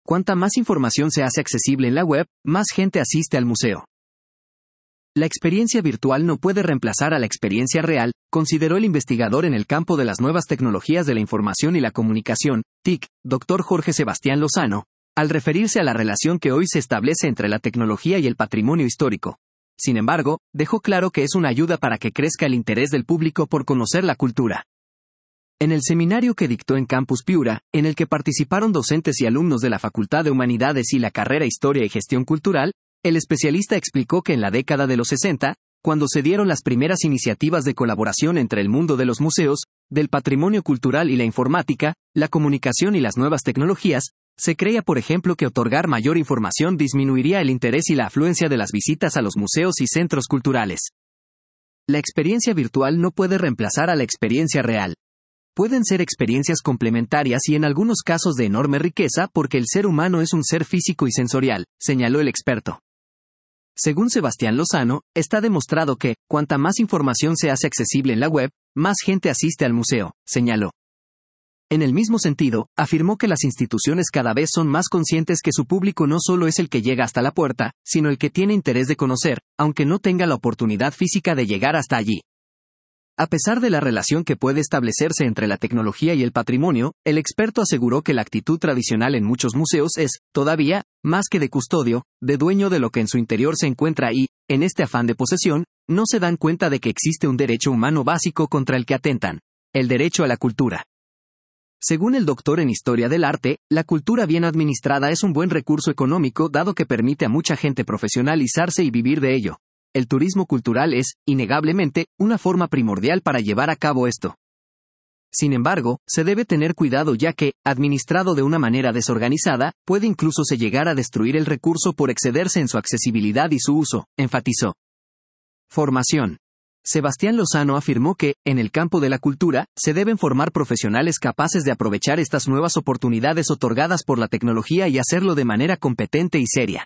cuanta más información se hace accesible en la web, más gente asiste al museo. La experiencia virtual no puede reemplazar a la experiencia real, consideró el investigador en el campo de las nuevas tecnologías de la información y la comunicación, TIC, Dr. Jorge Sebastián Lozano, al referirse a la relación que hoy se establece entre la tecnología y el patrimonio histórico. Sin embargo, dejó claro que es una ayuda para que crezca el interés del público por conocer la cultura. En el seminario que dictó en Campus Piura, en el que participaron docentes y alumnos de la Facultad de Humanidades y la carrera Historia y Gestión Cultural, el especialista explicó que en la década de los 60, cuando se dieron las primeras iniciativas de colaboración entre el mundo de los museos, del patrimonio cultural y la informática, la comunicación y las nuevas tecnologías, se creía, por ejemplo, que otorgar mayor información disminuiría el interés y la afluencia de las visitas a los museos y centros culturales. La experiencia virtual no puede reemplazar a la experiencia real. Pueden ser experiencias complementarias y en algunos casos de enorme riqueza porque el ser humano es un ser físico y sensorial, señaló el experto. Según Sebastián Lozano, está demostrado que, cuanta más información se hace accesible en la web, más gente asiste al museo, señaló. En el mismo sentido, afirmó que las instituciones cada vez son más conscientes que su público no solo es el que llega hasta la puerta, sino el que tiene interés de conocer, aunque no tenga la oportunidad física de llegar hasta allí. A pesar de la relación que puede establecerse entre la tecnología y el patrimonio, el experto aseguró que la actitud tradicional en muchos museos es, todavía, más que de custodio, de dueño de lo que en su interior se encuentra y, en este afán de posesión, no se dan cuenta de que existe un derecho humano básico contra el que atentan: el derecho a la cultura. Según el doctor en Historia del Arte, la cultura bien administrada es un buen recurso económico dado que permite a mucha gente profesionalizarse y vivir de ello. El turismo cultural es, innegablemente, una forma primordial para llevar a cabo esto. Sin embargo, se debe tener cuidado ya que, administrado de una manera desorganizada, puede incluso se llegar a destruir el recurso por excederse en su accesibilidad y su uso, enfatizó. Formación. Sebastián Lozano afirmó que, en el campo de la cultura, se deben formar profesionales capaces de aprovechar estas nuevas oportunidades otorgadas por la tecnología y hacerlo de manera competente y seria.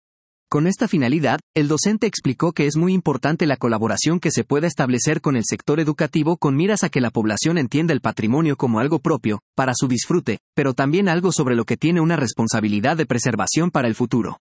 Con esta finalidad, el docente explicó que es muy importante la colaboración que se pueda establecer con el sector educativo con miras a que la población entienda el patrimonio como algo propio, para su disfrute, pero también algo sobre lo que tiene una responsabilidad de preservación para el futuro.